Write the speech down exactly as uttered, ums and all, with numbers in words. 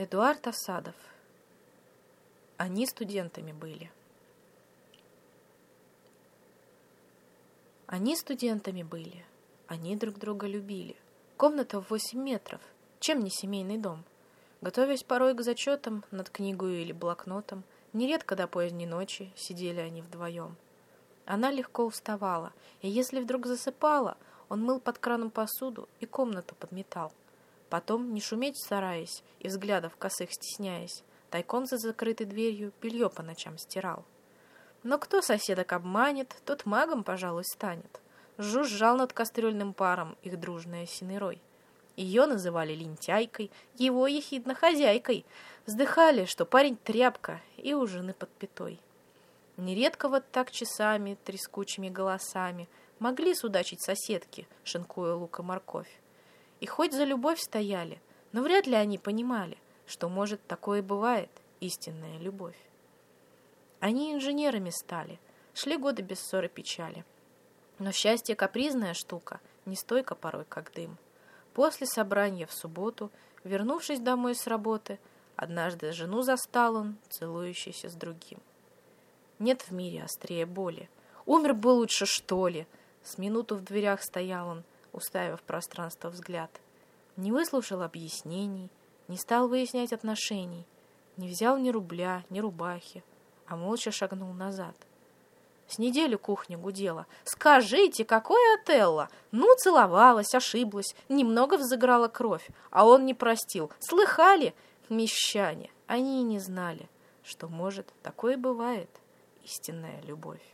Эдуард Асадов. Они студентами были. Они студентами были. Они друг друга любили. Комната в восемь метров. Чем не семейный дом? Готовясь порой к зачетам над книгой или блокнотом, нередко до поздней ночи сидели они вдвоем. Она легко уставала, и если вдруг засыпала, он мыл под краном посуду и комнату подметал. Потом, не шуметь стараясь и взглядов косых стесняясь, тайком за закрытой дверью белье по ночам стирал. Но кто соседок обманет, тот магом, пожалуй, станет. Жужжал над кастрюльным паром их дружный осиный рой. Ее называли лентяйкой, его ехидно хозяйкой. Вздыхали, что парень тряпка и у жены под пятой. Нередко вот так часами, трескучими голосами могли судачить соседки, шинкуя лук и морковь. И хоть за любовь стояли, но вряд ли они понимали, что, может, такое и бывает истинная любовь. Они инженерами стали, шли годы без ссоры печали. Но счастье капризная штука, не стойка порой, как дым. После собрания в субботу, вернувшись домой с работы, однажды жену застал он, целующийся с другим. Нет в мире острее боли. Умер бы лучше, что ли? С минуту в дверях стоял он, уставив пространство взгляд. Не выслушал объяснений, не стал выяснять отношений, не взял ни рубля, ни рубахи, а молча шагнул назад. С неделю кухня гудела. «Скажите, какое Отелло? Ну, целовалась, ошиблась, немного взыграла кровь, а он не простил. Слыхали? Мещане, они и не знали, что, может, такое бывает истинная любовь».